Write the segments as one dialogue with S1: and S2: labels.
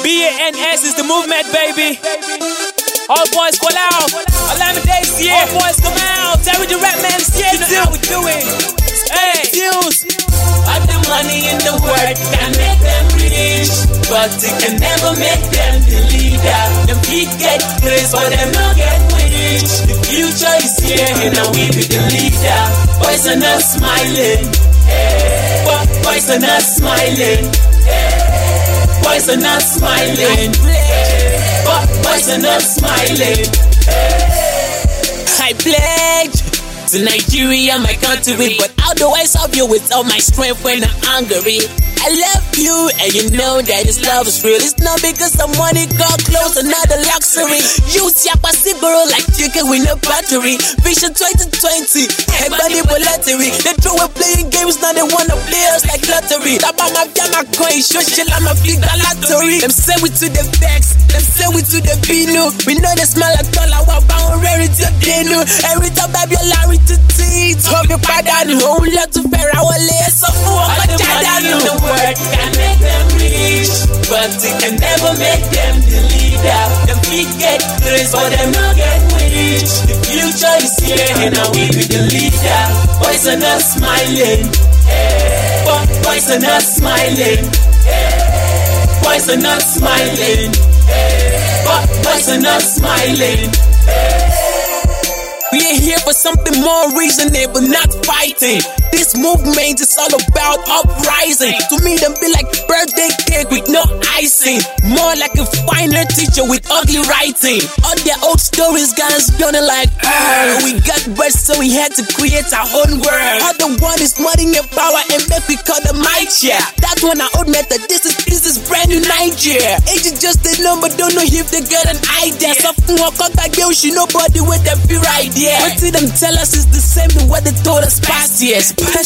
S1: BANS is the movement, baby. All boys call out. Alama Days, yeah. All boys come out. Terry the Rap Man, yeah. You know how we do it. Hey, Fuse.
S2: All the money in the world can make them rich, but it can never make them the leader. Them feet get grace, but them not get rich. The future is here, and now we be the leader. Boys are not smiling. Hey. Boys are not smiling. Hey. Boys are not smiling. Hey. Boys are not smiling. Hey.
S1: I pledge to Nigeria, my country, but how do I serve you with all my strength when I'm hungry? I love you, and you know that this love is real. It's not because the money got close, another luxury. Use your bro like chicken with no battery. Vision 2020, everybody for lottery. They throw away playing games, now they wanna play us like lottery. Tapa my piano coin, show shit like my big lottery. Them say we to the vex, them say we to the vino. We know they smell like all our bound rarity of deno. Every time baby Larry to teeth, hope you pardon. Whole lot to fair our layers, so
S2: all the money in the world can make them rich, but it can never make them the leader. Them feet get grace, but them not get rich. The future is here, and now we be the leader. Boys are not smiling. Hey. Boys are not smiling. Hey. Boys are not smiling. Hey. Boys are not smiling. Hey.
S1: We ain't here for something more reasonable, not fighting. This movement is all about uprising. To me, them be like birthday cake with no icing. More like a finer teacher with ugly writing. All their old stories got us gunning like, we got birds, so we had to create our own world. All the one is modding in power and make we call the mic chair. That's when I old method, this is brand new Nigeria. Age is just a number, don't know if they got an idea. Something walk out that girl, she nobody with them be right. Yeah. What did them tell us is the same to what they told us past years.
S2: All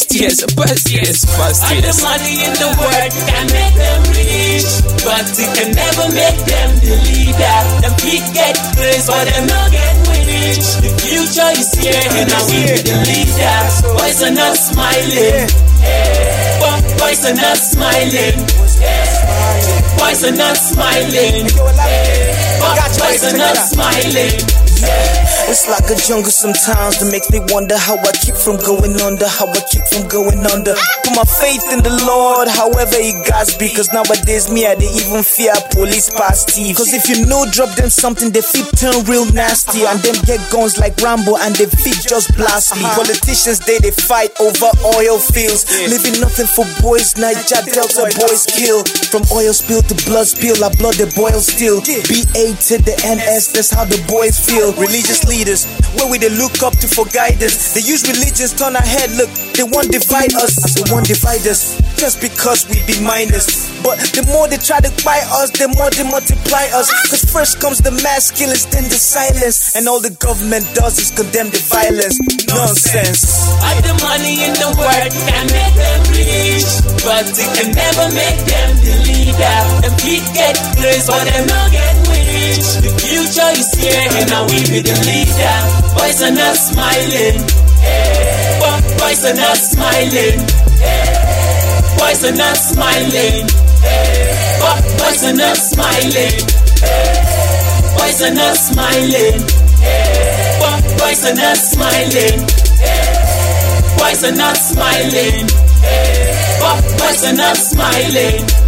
S2: the money in the world can make them rich, but it can never make them the leader. Them feet get grace, but them not get rich. The future is here, and now we be the leader. Boys are not smiling. Hey. Boys are not smiling. Hey. Boys are not smiling. Hey. Boys are not smiling.
S3: It's like a jungle sometimes that makes me wonder how I keep from going under, how I keep from going under. Put my faith in the Lord, however it guides me, cause nowadays me I dey even fear police past thieves. Cause if you know drop them something, they feet turn real nasty, and them get guns like Rambo and they feet just blast me. Politicians they fight over oil fields, leaving nothing for boys. Niger Delta boys kill. From oil spill to blood spill, our blood they boil still. BA to the NS, that's how the boys feel. Religious leaders, where we they look up to for guidance. They use religions turn our head, look, they won't divide us. They won't divide us, just because we be minors. But the more they try to buy us, the more they multiply us. Cause first comes the mass killings, then the silence, and all the government does is condemn the violence. Nonsense.
S2: All the money in the world can make them rich, but it can never make them the leader. Them feet get grace, but them not get rich. The future is here, and now we be the leader. Boys are not smiling. Hey. Boys are not smiling. Hey. Boys are not smiling. Hey. Boys are not smiling. Hey. Boys are not smiling. Hey. Boys are not smiling. Hey. Boys are not smiling. Hey. Boys are not smiling.